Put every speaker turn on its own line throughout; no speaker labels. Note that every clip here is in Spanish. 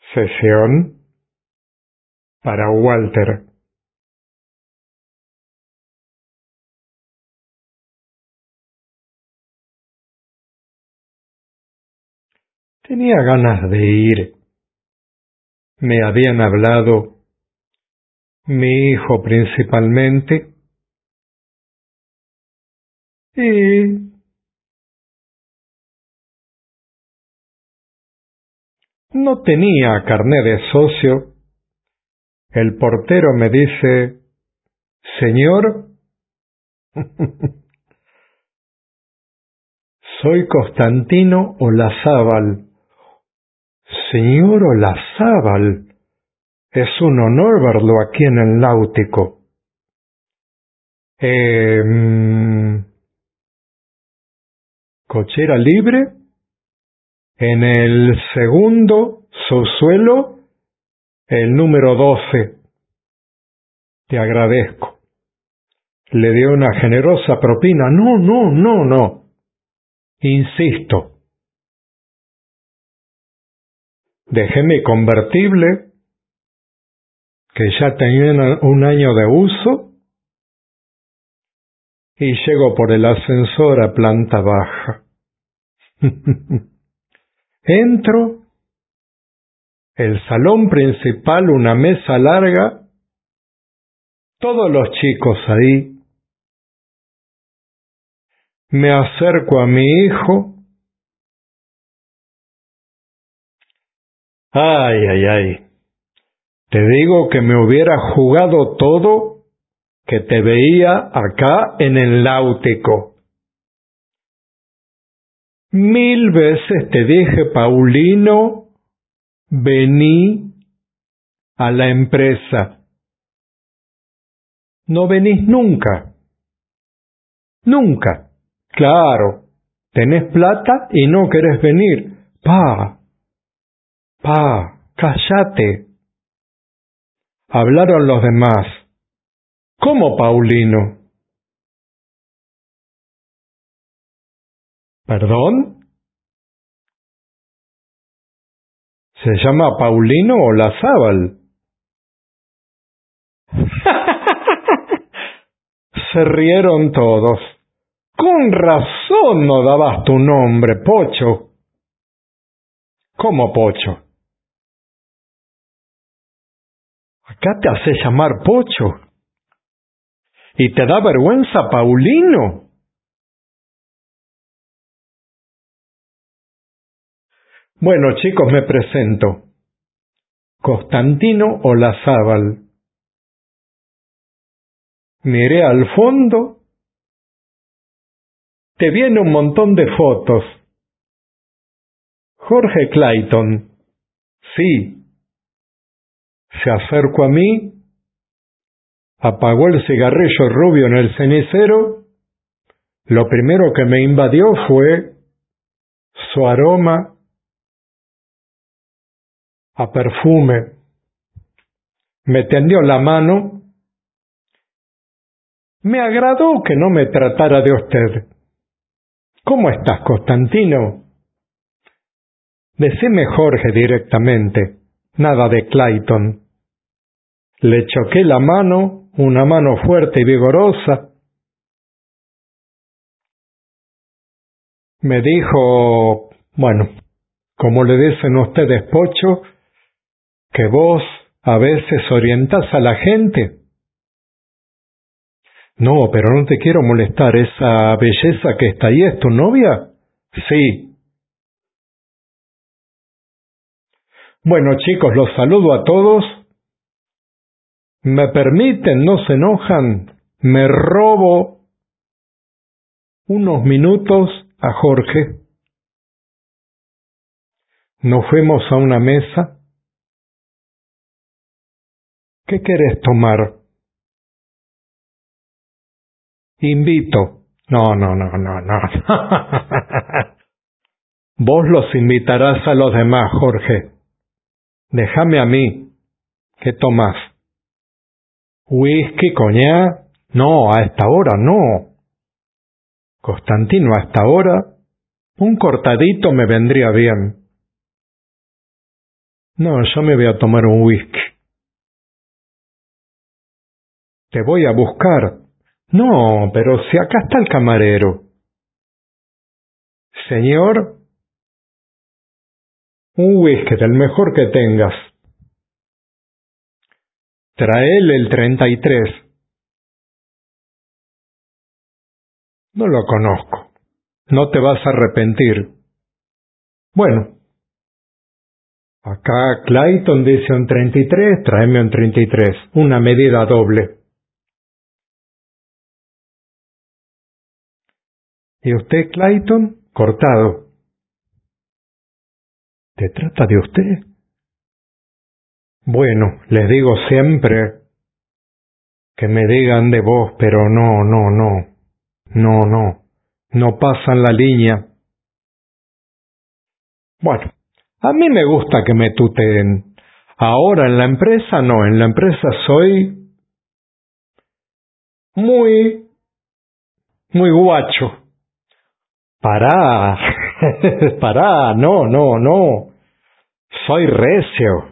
Sesión para Walter. Tenía ganas de ir. Me habían hablado, mi hijo principalmente, y no tenía carné de socio. El portero me dice: «Señor, soy Constantino Olazábal». «Señor Olazábal, es un honor verlo aquí en el Náutico». «¿Cochera libre? En el segundo subsuelo, el número 12. Te agradezco». Le dio una generosa propina. No. Insisto. Dejé mi convertible, que ya tenía un año de uso, y llego por el ascensor a planta baja. Entro, el salón principal, una mesa larga, todos los chicos ahí. Me acerco a mi hijo. Ay. Te digo que me hubiera jugado todo que te veía acá en el Náutico. 1000 veces te dije: Paulino, vení a la empresa. No venís nunca. Nunca. Claro, tenés plata y no querés venir. Cállate. Hablaron los demás. ¿Cómo, Paulino? ¿Perdón? ¿Se llama Paulino Olazábal? Se rieron todos. Con razón no dabas tu nombre, Pocho. ¿Cómo Pocho? Acá te haces llamar Pocho. ¿Y te da vergüenza, Paulino? Bueno, chicos, me presento. Constantino Olazábal. Miré al fondo. Te viene un montón de fotos. Jorge Clayton. Sí. Se acercó a mí, apagó el cigarrillo rubio en el cenicero. Lo primero que me invadió fue su aroma a perfume. Me tendió la mano. Me agradó que no me tratara de usted. ¿Cómo estás, Constantino? Decime Jorge directamente, nada de Clayton. Le choqué la mano, una mano fuerte y vigorosa. Me dijo, bueno, como le dicen ustedes, Pocho, que vos a veces orientás a la gente. No, pero no te quiero molestar. ¿Esa belleza que está ahí es tu novia? Sí. Bueno, chicos, los saludo a todos. ¿Me permiten? ¿No se enojan? Me robo unos minutos a Jorge. Nos fuimos a una mesa. ¿Qué querés tomar? Invito. No. Vos los invitarás a los demás, Jorge. Déjame a mí. ¿Qué tomás? ¿Whisky, coñac? No, a esta hora no. Constantino, a esta hora, un cortadito me vendría bien. No, yo me voy a tomar un whisky. Te voy a buscar. No, pero si acá está el camarero. Señor, un whisky del mejor que tengas. Traele el 33. No lo conozco. No te vas a arrepentir. Bueno, acá Clayton dice un 33, tráeme un 33, una medida doble. ¿Y usted, Clayton? Cortado. ¿Te trata de usted? Bueno, les digo siempre que me digan de vos, pero no pasan la línea. Bueno, a mí me gusta que me tuteen. Ahora en la empresa no, en la empresa soy muy guacho. Pará, pará, no. Soy recio.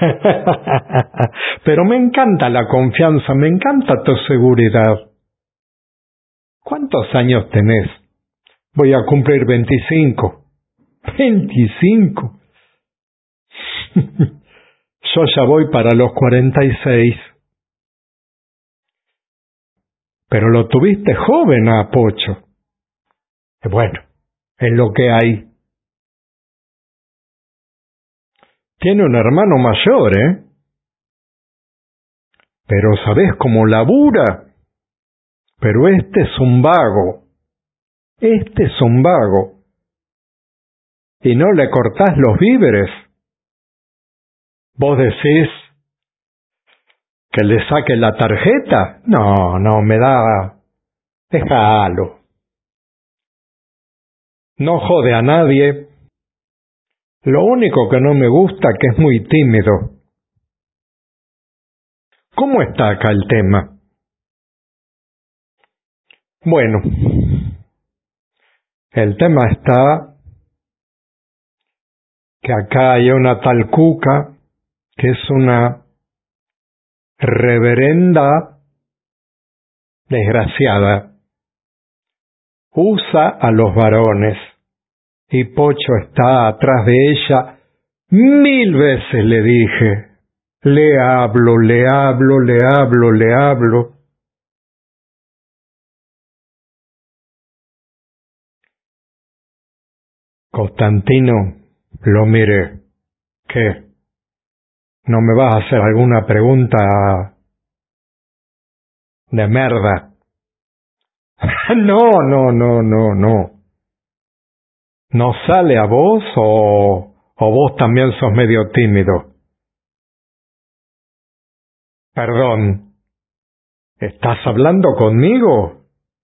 Pero me encanta la confianza, me encanta tu seguridad. ¿Cuántos años tenés? Voy a cumplir 25. 25. Yo ya voy para los 46. Pero lo tuviste joven a Pocho. Bueno, es lo que hay. Tiene un hermano mayor, ¿eh? Pero ¿sabés cómo labura? Pero este es un vago. Este es un vago. ¿Y no le cortás los víveres? ¿Vos decís que le saque la tarjeta? No, me da... Déjalo. No jode a nadie. Lo único que no me gusta es que es muy tímido. ¿Cómo está acá el tema? Bueno, el tema está que acá hay una tal Cuca que es una reverenda desgraciada. Usa a los varones y Pocho está atrás de ella. 1000 veces le dije, le hablo. Constantino, lo miré. ¿Qué? ¿No me vas a hacer alguna pregunta de merda? No. ¿No sale a vos o vos también sos medio tímido? Perdón, ¿estás hablando conmigo?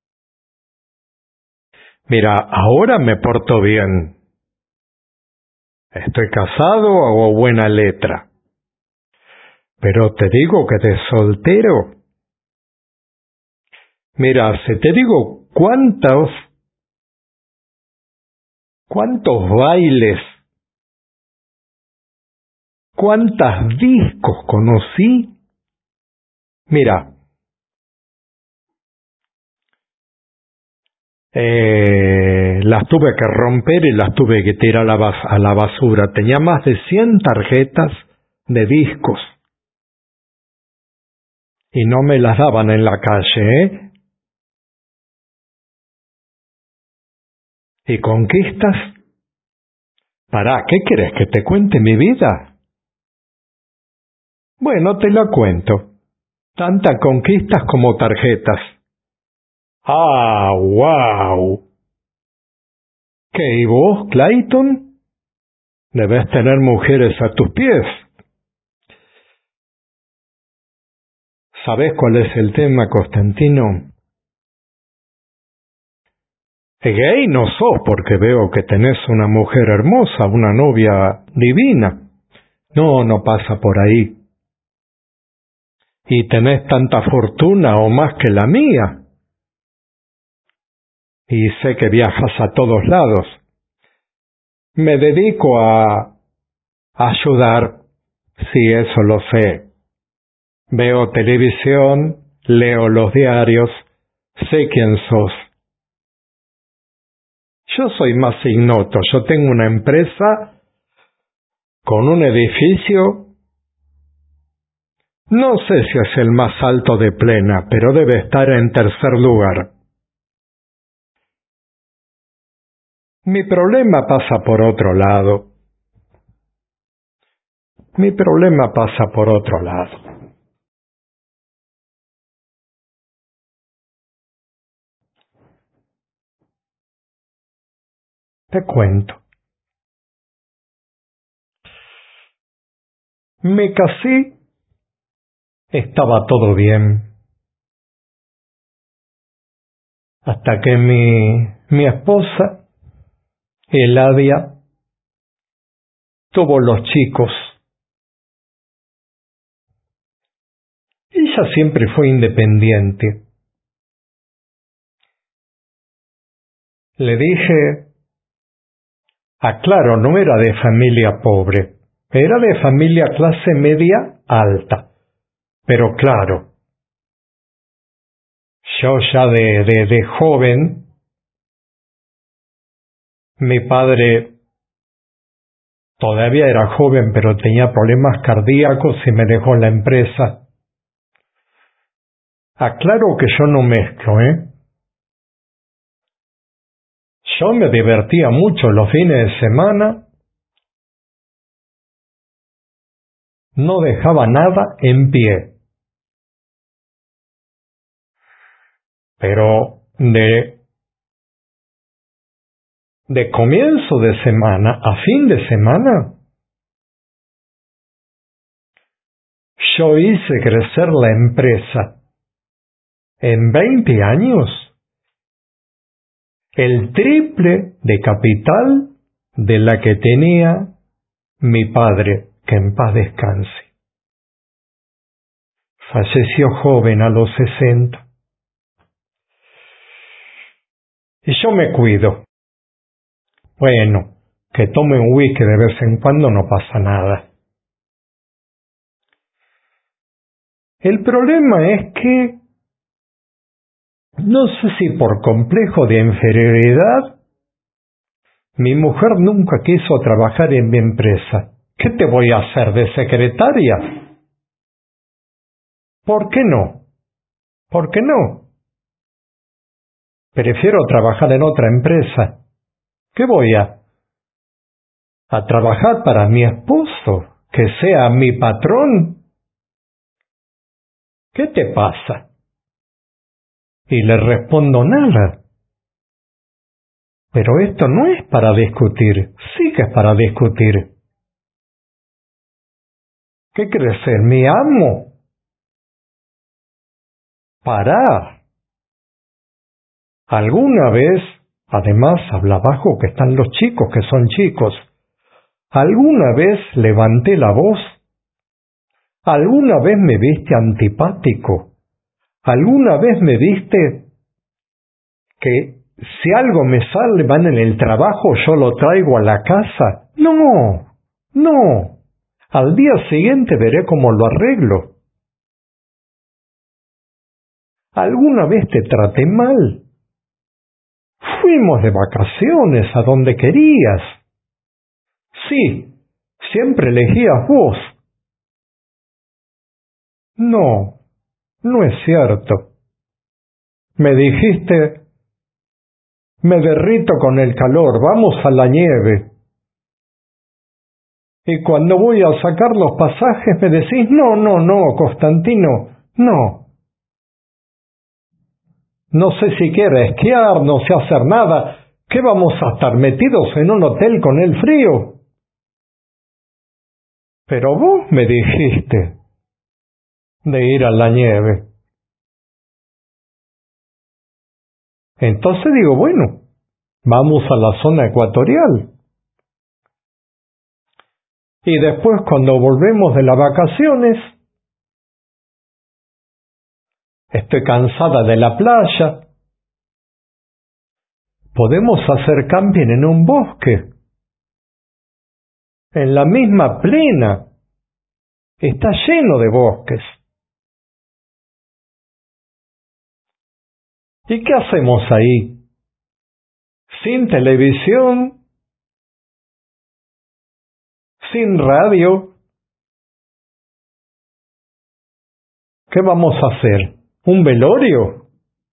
Mira, ahora me porto bien. Estoy casado, hago buena letra. Pero te digo que de soltero. Mira, si te digo cuántos bailes, cuántas discos conocí. Mira, las tuve que romper y las tuve que tirar a la basura. Tenía más de 100 tarjetas de discos. Y no me las daban en la calle, ¿eh? ¿Y conquistas? Pará, ¿qué querés que te cuente mi vida? Bueno, te la cuento. Tantas conquistas como tarjetas. ¡Ah, wow! ¿Qué, y vos, Clayton? Debes tener mujeres a tus pies. ¿Sabés cuál es el tema, Constantino? Gay no sos porque veo que tenés una mujer hermosa, una novia divina. No pasa por ahí. Y tenés tanta fortuna o más que la mía. Y sé que viajas a todos lados. Me dedico a ayudar. Sí, eso lo sé. Veo televisión, leo los diarios, sé quién sos. Yo soy más ignoto. Yo tengo una empresa con un edificio. No sé si es el más alto de Plena, pero debe estar en tercer lugar. Mi problema pasa por otro lado. Mi problema pasa por otro lado. Te cuento. Me casé, estaba todo bien, hasta que mi esposa, Eladia, tuvo los chicos. Ella siempre fue independiente. Le dije, aclaro, no era de familia pobre, era de familia clase media alta. Pero claro, yo ya de joven, mi padre todavía era joven, pero tenía problemas cardíacos y me dejó la empresa. Aclaro que yo no mezclo, ¿eh? Yo me divertía mucho los fines de semana, no dejaba nada en pie, pero de comienzo de semana a fin de semana, yo hice crecer la empresa en 20 años, el triple de capital de la que tenía mi padre, que en paz descanse. Falleció joven a los 60. Y yo me cuido. Bueno, que tome un whisky de vez en cuando no pasa nada. El problema es que, no sé si por complejo de inferioridad, mi mujer nunca quiso trabajar en mi empresa. ¿Qué te voy a hacer, de secretaria? ¿Por qué no? ¿Por qué no? Prefiero trabajar en otra empresa. ¿Qué voy a trabajar para mi esposo? ¿Que sea mi patrón? ¿Qué te pasa? Y le respondo nada. Pero esto no es para discutir, sí que es para discutir. ¿Qué crees ser, mi amo? Pará. ¿Alguna vez, además habla bajo que están los chicos que son chicos, alguna vez levanté la voz? ¿Alguna vez me viste antipático? ¿Alguna vez me viste que si algo me sale mal en el trabajo yo lo traigo a la casa? No, no. Al día siguiente veré cómo lo arreglo. ¿Alguna vez te traté mal? Fuimos de vacaciones a donde querías. Sí, siempre elegías vos. No, no es cierto. Me dijiste, me derrito con el calor, vamos a la nieve. Y cuando voy a sacar los pasajes me decís, no, no, no, Constantino, no. No sé siquiera esquiar, no sé hacer nada. ¿Qué vamos a estar metidos en un hotel con el frío? Pero vos me dijiste de ir a la nieve. Entonces digo, bueno, vamos a la zona ecuatorial. Y después cuando volvemos de las vacaciones, estoy cansada de la playa, podemos hacer camping en un bosque, en la misma Plena. Está lleno de bosques. ¿Y qué hacemos ahí? Sin televisión, sin radio. ¿Qué vamos a hacer? ¿Un velorio?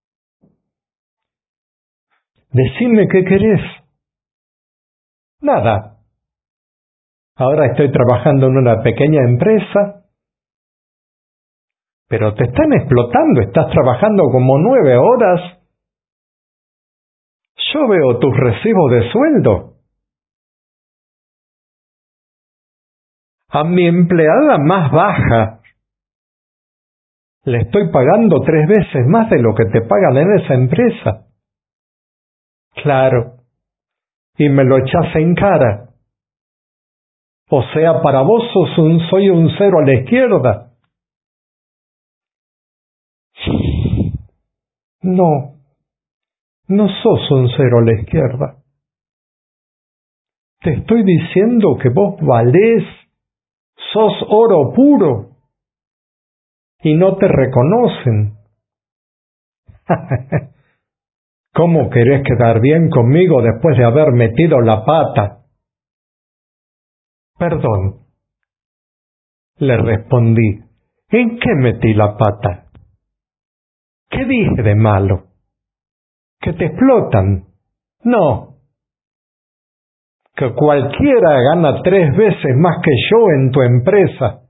Decime qué querés. Nada. Ahora estoy trabajando en una pequeña empresa, pero te están explotando, estás trabajando como 9 horas. Yo veo tus recibos de sueldo. A mi empleada más baja le estoy pagando 3 veces más de lo que te pagan en esa empresa. Claro. Y me lo echás en cara. O sea, para vos soy un cero a la izquierda. No, no sos un cero a la izquierda. Te estoy diciendo que vos valés, sos oro puro, y no te reconocen. ¿Cómo querés quedar bien conmigo después de haber metido la pata? Perdón, le respondí. ¿En qué metí la pata? ¿Qué dije de malo? ¿Que te explotan? No. Que cualquiera gana 3 veces más que yo en tu empresa.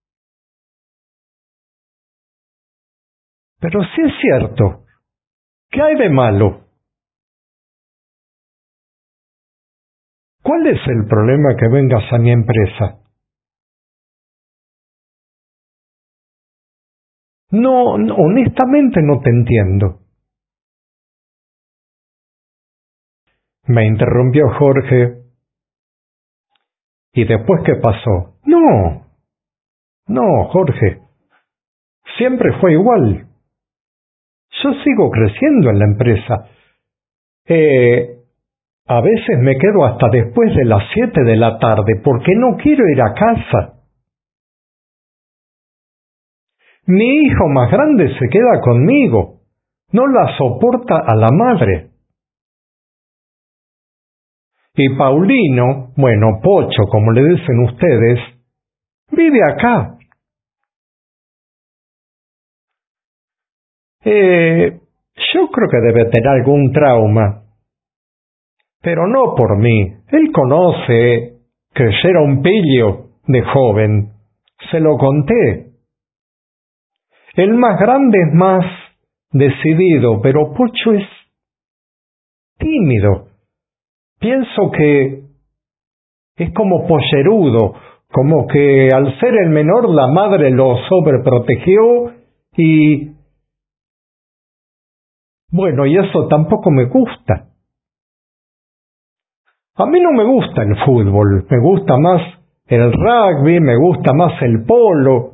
Pero sí es cierto. ¿Qué hay de malo? ¿Cuál es el problema que vengas a mi empresa? No, honestamente no te entiendo. Me interrumpió Jorge. ¿Y después qué pasó? No, Jorge. Siempre fue igual. Yo sigo creciendo en la empresa. A veces me quedo hasta después de las 7 de la tarde porque no quiero ir a casa. Mi hijo más grande se queda conmigo. No la soporta a la madre. Y Paulino, bueno, Pocho, como le dicen ustedes, vive acá. Yo creo que debe tener algún trauma. Pero no por mí. Él conoce que yo era un pillo de joven. Se lo conté. El más grande es más decidido, pero Pocho es tímido. Pienso que es como pollerudo, como que al ser el menor la madre lo sobreprotegió y... Bueno, y eso tampoco me gusta. A mí no me gusta el fútbol, me gusta más el rugby, me gusta más el polo.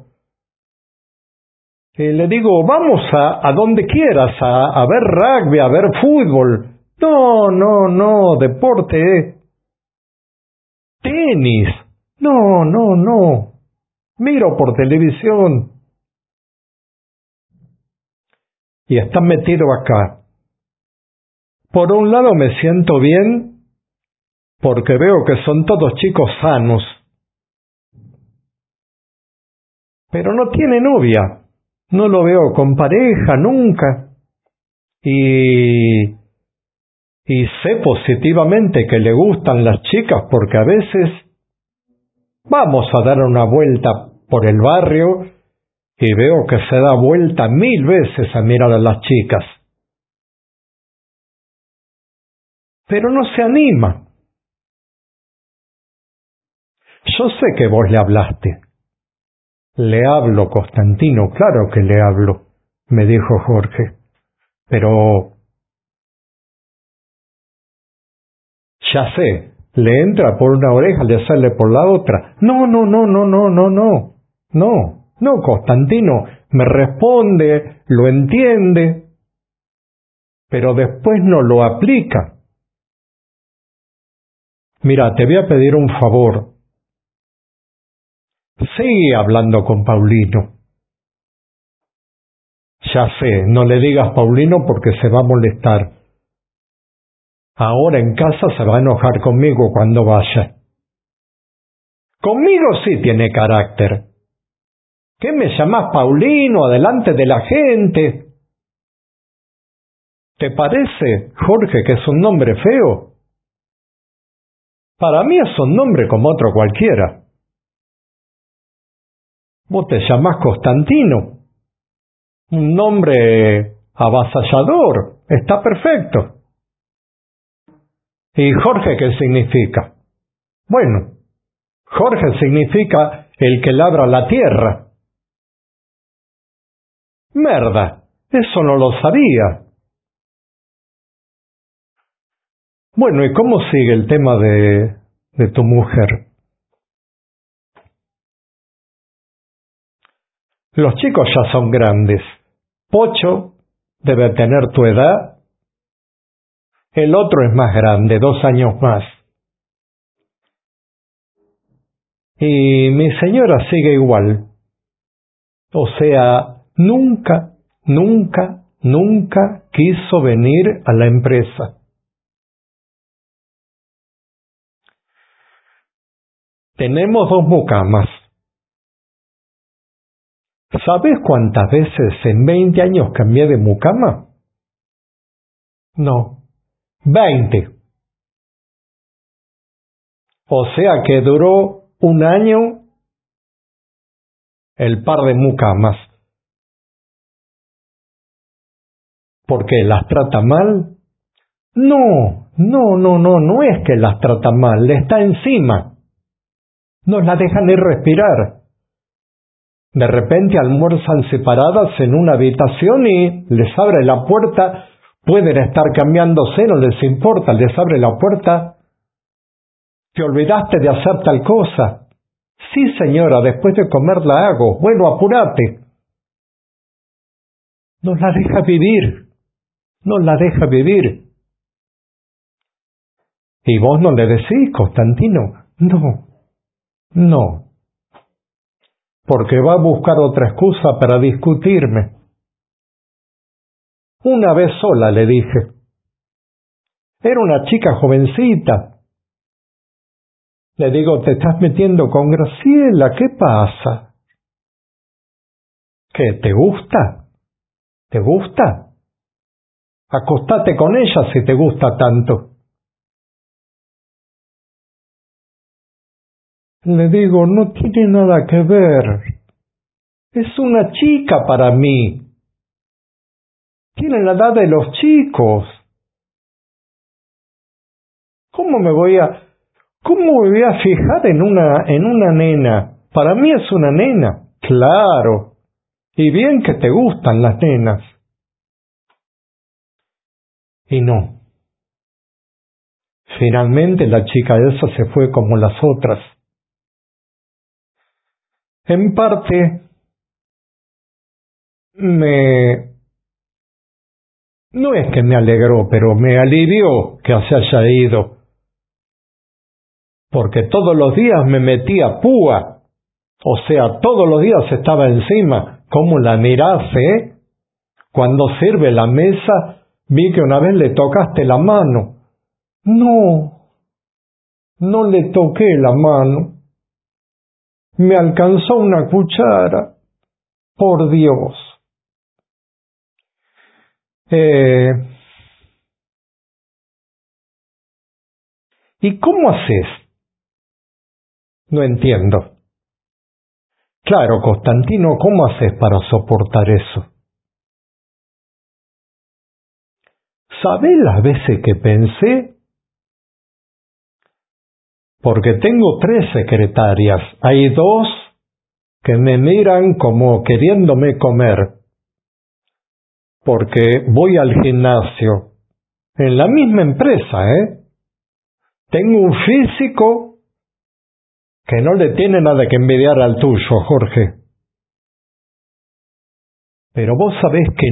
Le digo, vamos a donde quieras, a ver rugby, a ver fútbol. No, deporte. Tenis. No. Miro por televisión. Y está metido acá. Por un lado me siento bien, porque veo que son todos chicos sanos. Pero no tiene novia. No lo veo con pareja nunca. Y sé positivamente que le gustan las chicas porque a veces vamos a dar una vuelta por el barrio y veo que se da vuelta 1000 veces a mirar a las chicas. Pero no se anima. Yo sé que vos le hablaste. Le hablo, Constantino, claro que le hablo, me dijo Jorge. Pero... ya sé, le entra por una oreja, le sale por la otra. No, Constantino, me responde, lo entiende, pero después no lo aplica. Mira, te voy a pedir un favor. Sigue hablando con Paulino. Ya sé, no le digas Paulino porque se va a molestar. Ahora en casa se va a enojar conmigo cuando vaya. Conmigo sí tiene carácter. ¿Qué me llamás Paulino delante de la gente? ¿Te parece, Jorge, que es un nombre feo? Para mí es un nombre como otro cualquiera. Vos te llamás Constantino. Un nombre avasallador. Está perfecto. ¿Y Jorge qué significa? Bueno, Jorge significa el que labra la tierra. Merda, eso no lo sabía. Bueno, ¿y cómo sigue el tema de tu mujer? Los chicos ya son grandes. Pocho debe tener tu edad. El otro es más grande, 2 años más. Y mi señora sigue igual. O sea, nunca quiso venir a la empresa. Tenemos 2 mucamas. ¿Sabes cuántas veces en 20 años cambié de mucama? No, 20. O sea que duró 1 año el par de mucamas. ¿Por qué? ¿Las trata mal? No es que las trata mal, le está encima. No la deja ni respirar. De repente almuerzan separadas en una habitación y les abre la puerta, pueden estar cambiándose, no les importa, les abre la puerta. ¿Te olvidaste de hacer tal cosa? Sí, señora, después de comer la hago. Bueno, apúrate. No la deja vivir, no la deja vivir. ¿Y vos no le decís, Constantino? No, porque va a buscar otra excusa para discutirme. Una vez sola le dije. Era una chica jovencita. Le digo, te estás metiendo con Graciela, ¿qué pasa? ¿Qué, te gusta? ¿Te gusta? Acostate con ella si te gusta tanto. Le digo, no tiene nada que ver. Es una chica para mí. Tiene la edad de los chicos. ¿Cómo me voy a fijar en una nena? Para mí es una nena. Claro. Y bien que te gustan las nenas. Y no. Finalmente la chica esa se fue como las otras. En parte, no es que me alegró, pero me alivió que se haya ido. Porque todos los días me metía púa. O sea, todos los días estaba encima. ¿Cómo la mirás, eh? Cuando sirve la mesa, vi que una vez le tocaste la mano. No le toqué la mano. Me alcanzó una cuchara. Por Dios. ¿Y cómo haces? No entiendo. Claro, Constantino, ¿cómo haces para soportar eso? ¿Sabés las veces que pensé? Porque tengo 3 secretarias. Hay 2 que me miran como queriéndome comer. Porque voy al gimnasio. En la misma empresa, ¿eh? Tengo un físico que no le tiene nada que envidiar al tuyo, Jorge. Pero vos sabés que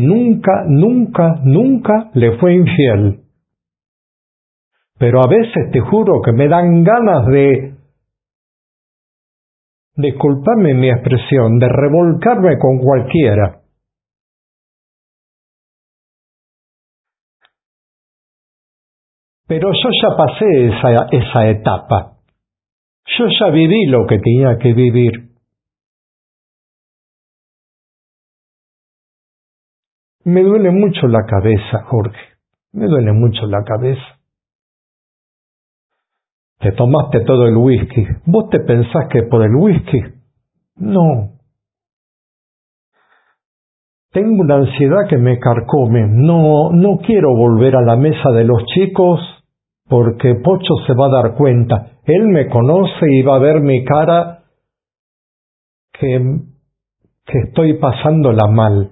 nunca le fue infiel. Pero a veces te juro que me dan ganas disculpame mi expresión, de revolcarme con cualquiera. Pero yo ya pasé esa etapa. Yo ya viví lo que tenía que vivir. Me duele mucho la cabeza, Jorge. Me duele mucho la cabeza. Te tomaste todo el whisky. ¿Vos te pensás que por el whisky? No. Tengo una ansiedad que me carcome. No quiero volver a la mesa de los chicos porque Pocho se va a dar cuenta. Él me conoce y va a ver mi cara que estoy pasándola mal.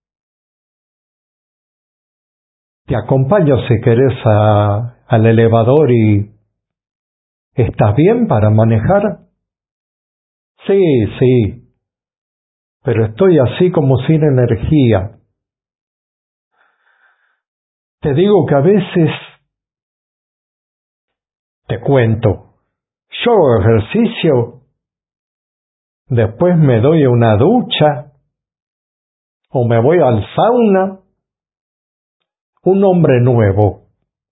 Te acompaño si querés al elevador y... ¿Estás bien para manejar? Sí, pero estoy así como sin energía. Te digo que a veces, te cuento, yo hago ejercicio, después me doy una ducha o me voy al sauna, un hombre nuevo.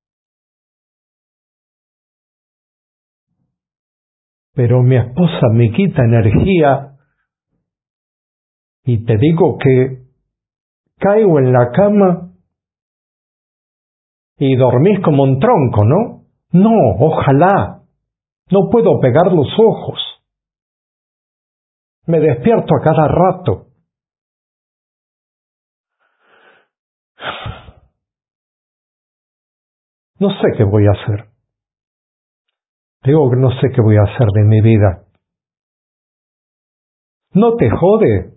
Pero mi esposa me quita energía y te digo que caigo en la cama y dormís como un tronco, ¿no? No, ojalá. No puedo pegar los ojos. Me despierto a cada rato. No sé qué voy a hacer. Digo que no sé qué voy a hacer de mi vida. ¿No te jode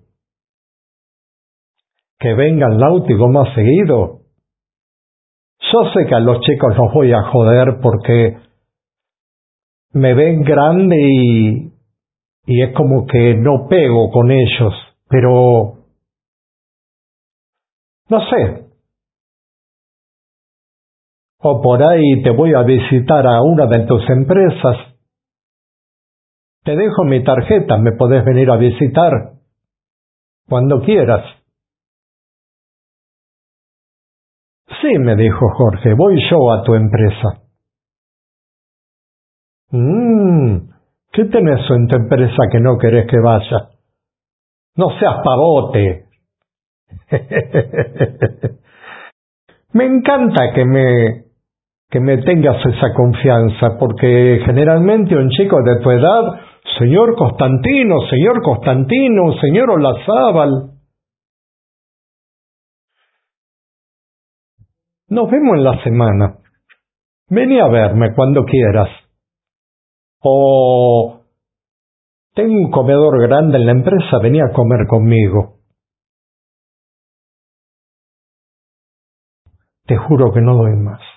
que venga el náutico más seguido? Yo sé que a los chicos los voy a joder porque me ven grande y es como que no pego con ellos, pero no sé. O por ahí te voy a visitar a una de tus empresas. Te dejo mi tarjeta, me podés venir a visitar cuando quieras. Sí, me dijo Jorge, voy yo a tu empresa. ¿Qué tenés en tu empresa que no querés que vaya? No seas pavote. Me encanta que me tengas esa confianza, porque generalmente un chico de tu edad, señor Constantino, señor Olazábal. Nos vemos en la semana. Vení a verme cuando quieras. O tengo un comedor grande en la empresa, vení a comer conmigo. Te juro que no doy más.